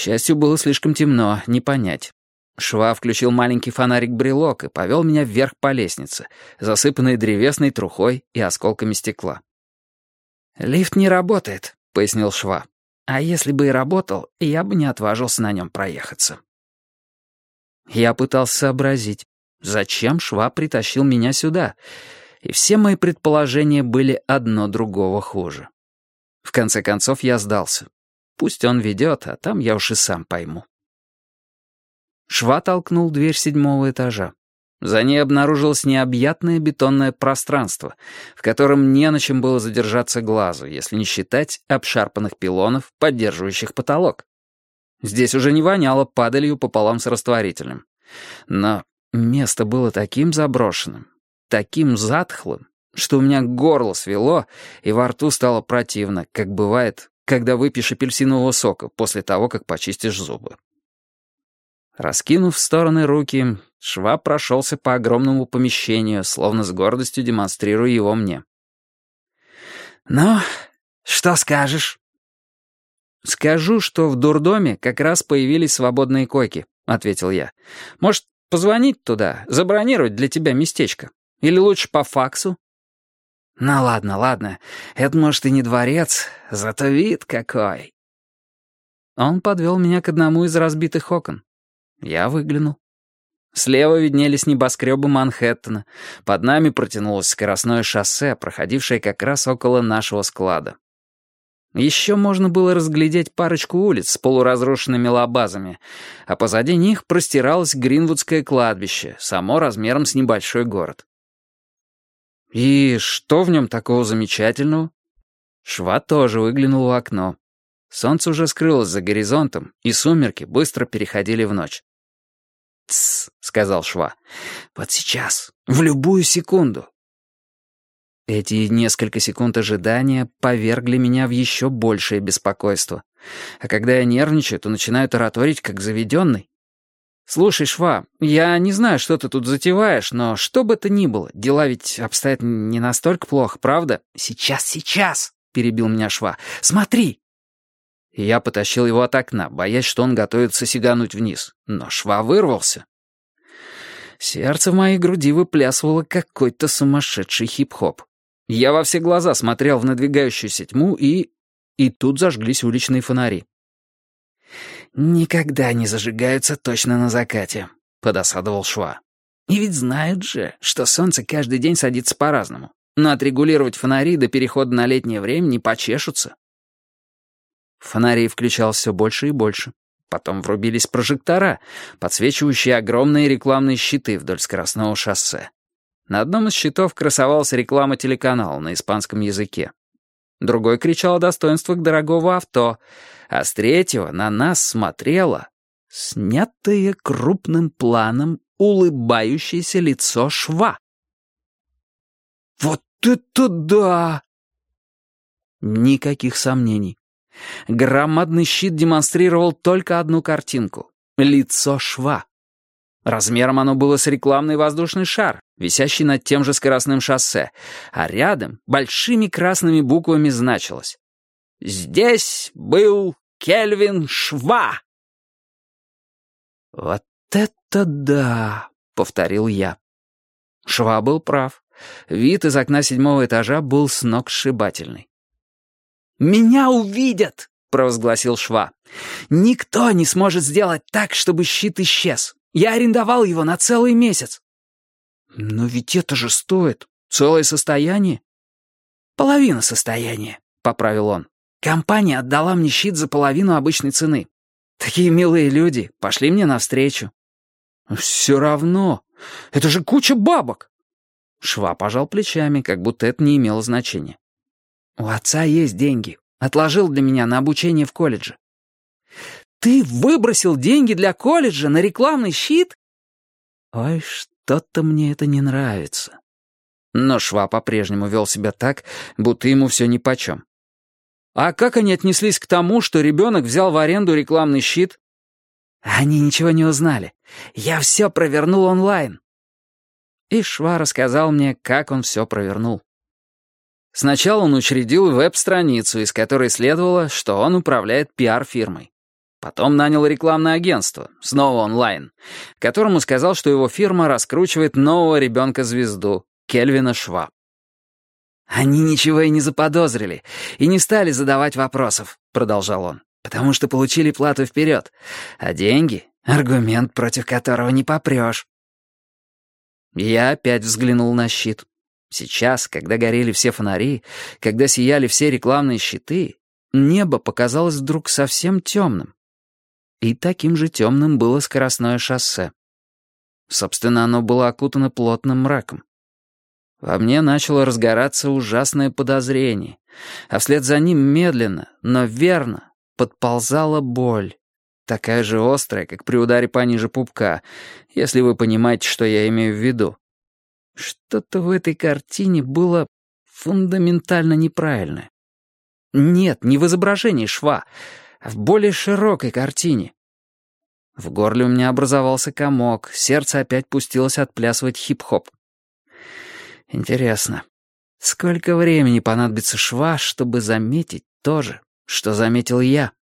счастью, было слишком темно, не понять. Шва включил маленький фонарик-брелок и повел меня вверх по лестнице, засыпанной древесной трухой и осколками стекла. «Лифт не работает», — пояснил Шва. «А если бы и работал, я бы не отважился на нем проехаться». Я пытался сообразить, зачем Шва притащил меня сюда, и все мои предположения были одно другого хуже. В конце концов я сдался. Пусть он ведет, а там я уж и сам пойму. Шва толкнул дверь 7-го этажа. За ней обнаружилось необъятное бетонное пространство, в котором не на чем было задержаться глазу, если не считать обшарпанных пилонов, поддерживающих потолок. Здесь уже не воняло падалью пополам с растворителем. Но место было таким заброшенным, таким затхлым, что у меня горло свело и во рту стало противно, как бывает, когда выпьешь апельсинового сока после того, как почистишь зубы. Раскинув в стороны руки, Шва прошелся по огромному помещению, словно с гордостью демонстрируя его мне. «Ну, что скажешь?» «Скажу, что в дурдоме как раз появились свободные койки», — ответил я. «Может, позвонить туда, забронировать для тебя местечко? Или лучше по факсу?» «Ну ладно, это, может, и не дворец, зато вид какой». Он подвел меня к одному из разбитых окон. Я выглянул. Слева виднелись небоскребы Манхэттена. Под нами протянулось скоростное шоссе, проходившее как раз около нашего склада. Еще можно было разглядеть парочку улиц с полуразрушенными лабазами, а позади них простиралось Гринвудское кладбище, само размером с небольшой город. «И что в нем такого замечательного?» Шва тоже выглянул в окно. Солнце уже скрылось за горизонтом, и сумерки быстро переходили в ночь. «Тссс», — сказал Шва, — «вот сейчас, в любую секунду». Эти несколько секунд ожидания повергли меня в еще большее беспокойство. А когда я нервничаю, то начинаю тараторить, как заведенный. «Слушай, Шва, я не знаю, что ты тут затеваешь, но что бы это ни было, дела ведь обстоят не настолько плохо, правда?» «Сейчас», — перебил меня Шва, — «смотри». И я потащил его от окна, боясь, что он готовится сигануть вниз. Но Шва вырвался. Сердце в моей груди выплясывало какой-то сумасшедший хип-хоп. Я во все глаза смотрел в надвигающуюся тьму, и тут зажглись уличные фонари. «Никогда не зажигаются точно на закате», — подосадовал Шва. «И ведь знают же, что солнце каждый день садится по-разному. Но отрегулировать фонари до перехода на летнее время не почешутся». Фонарей включалось все больше и больше. Потом врубились прожектора, подсвечивающие огромные рекламные щиты вдоль скоростного шоссе. На одном из щитов красовалась реклама телеканала на испанском языке. Другой кричал о достоинствах дорогого авто, а с третьего на нас смотрело снятое крупным планом улыбающееся лицо Шва. «Вот это да!» Никаких сомнений. Громадный щит демонстрировал только одну картинку — лицо Шва. Размером оно было с рекламный воздушный шар, висящий над тем же скоростным шоссе, а рядом большими красными буквами значилось: «Здесь был Кельвин Шва». «Вот это да!» — повторил я. Шва был прав. Вид из окна 7-го этажа был сногсшибательный. «Меня увидят!» — провозгласил Шва. «Никто не сможет сделать так, чтобы щит исчез. Я арендовал его на целый месяц». «Но ведь это же стоит целое состояние». «Половина состояния», — поправил он. «Компания отдала мне щит за половину обычной цены. Такие милые люди пошли мне навстречу». «Все равно. Это же куча бабок». Шва пожал плечами, как будто это не имело значения. «У отца есть деньги. Отложил для меня на обучение в колледже». «Ты выбросил деньги для колледжа на рекламный щит?» «Ой, что-то мне это не нравится». Но Шва по-прежнему вел себя так, будто ему все нипочем. «А как они отнеслись к тому, что ребенок взял в аренду рекламный щит?» «Они ничего не узнали. Я все провернул онлайн». И Шва рассказал мне, как он все провернул. Сначала он учредил веб-страницу, из которой следовало, что он управляет пиар-фирмой. Потом нанял рекламное агентство, снова онлайн, которому сказал, что его фирма раскручивает нового ребенка-звезду, Кельвина Шва. «Они ничего и не заподозрили, и не стали задавать вопросов», — продолжал он, «потому что получили плату вперед, а деньги — аргумент, против которого не попрешь». Я опять взглянул на щит. Сейчас, когда горели все фонари, когда сияли все рекламные щиты, небо показалось вдруг совсем темным. И таким же темным было скоростное шоссе. Собственно, оно было окутано плотным мраком. Во мне начало разгораться ужасное подозрение, а вслед за ним медленно, но верно подползала боль, такая же острая, как при ударе пониже пупка, если вы понимаете, что я имею в виду. Что-то в этой картине было фундаментально неправильное. Нет, не в изображении Шва, а в более широкой картине. В горле у меня образовался комок, сердце опять пустилось отплясывать хип-хоп. Интересно, сколько времени понадобится Шва, чтобы заметить то же, что заметил я?